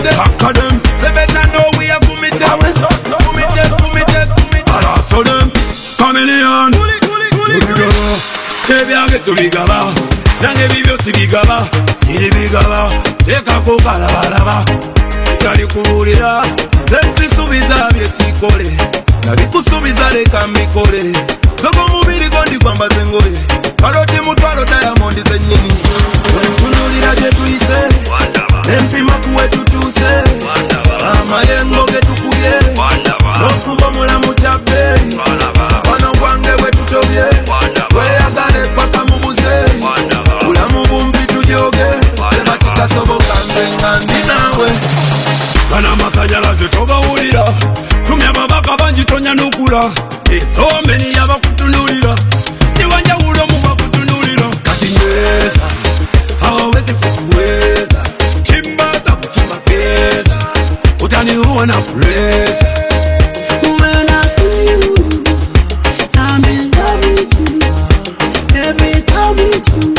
Conquer them. They better know we are committed. Committed. Harasso them. Chameleon. Ebyange tubigaba. Nange bibyo sibigaba. Siribigaba. Tekako kalabalaba. Kali kuwulira. Sensisubiza byesikole. Nabikusubiza leka mikole. Soko mubiri gondi kwambaze engoye. Karoti mutwalo Diamond zennyini. Wentunulira gye tuyise. Empima kuwe tutuse. Amayengo ge tukubye. Okuba mulamu kyabbeeyi. Wano gwange bwe tutobye. Tweyagale paka mubuze. Bulamu bumpi tujoge. Teba kitasoboka nze nga ndi naawe. Bana amasanyalaze togawulira. Tumya ababaka bangi tonyanukula. Esomeni yabakutunulira. Niwanjawulo mu bakutunulira. Kati nyweza hawawezi kukuweza. Chimbata kuchimba fedha. Utaniua na pressure. When I see you, I'm in love with you. Every time with you.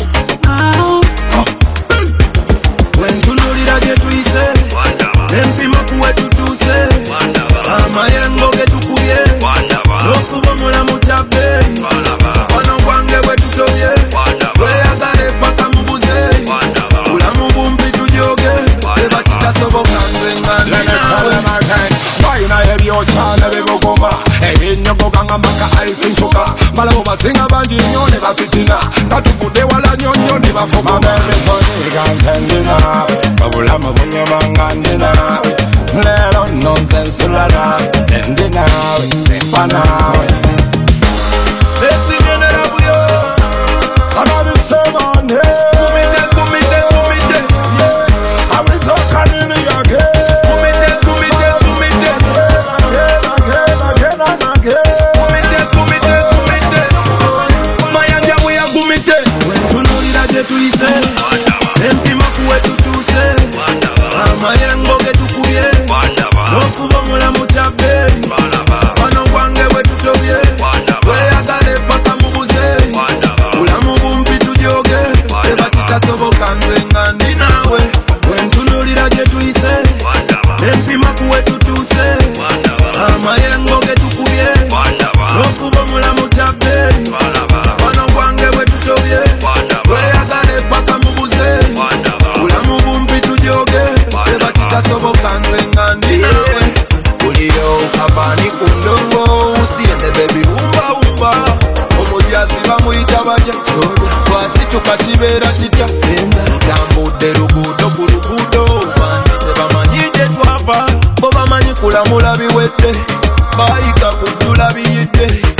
Wentunulira gye tuyise. Empima kuwe tutuse. Amayengo ge tukubye. Okuba mulamu kyabbeeyi. Wano gwange bwe tutobye. Tweyagale paka mubuze. Bulamu bumpi tujoge. Teba kitasoboka nze nga ndi naawe. Bayina ebyokyana bibuguma ebinyogoga nga maka aisinsuka malamu basinga bangi nnyo ne bafitina nga tuvudde wala nyonnyo ne bafuma bemifoniga nze ndi naawe obulamu bunyuma nga ndi naawe leero nno nze nsulala nze ndi naawe nze nfa naawe Esinyenera buyo. sanabisemane Kumite. awizokanini yage Mayanja we are gumite. Wentunulira gye tuyise. Empima kuwe tutuse. Amayengo ge tukubye. Okuba mulamu kyabbeeyi. Wano gwange bwe tutobye. Tweyagale paka mubuze. Bulamu bumpi tujoge. Teba kitasoboka nze nga ndi naawe. Wentunulira gye tuyise. Empima kuwe tutuse. Amayengo ge tukubye. Okuba mulamu kyabbeeyi. Wano gwange bwe tutobye. Tweyagale paka mubuze. Bulamu bumpi tujoge. Teba kitasoboka nze nga ndi naawe. Buliyo kabani ku ndongo. Usiende baby wumba. Omujaasi bamuyita batya. Twasituka kibeera kitya. Tambudde luguudo ku luguudo. Bandi tebamanyi gye twava. Bo bamanyi kulamula biwedde. Bayika kujjula biyidde.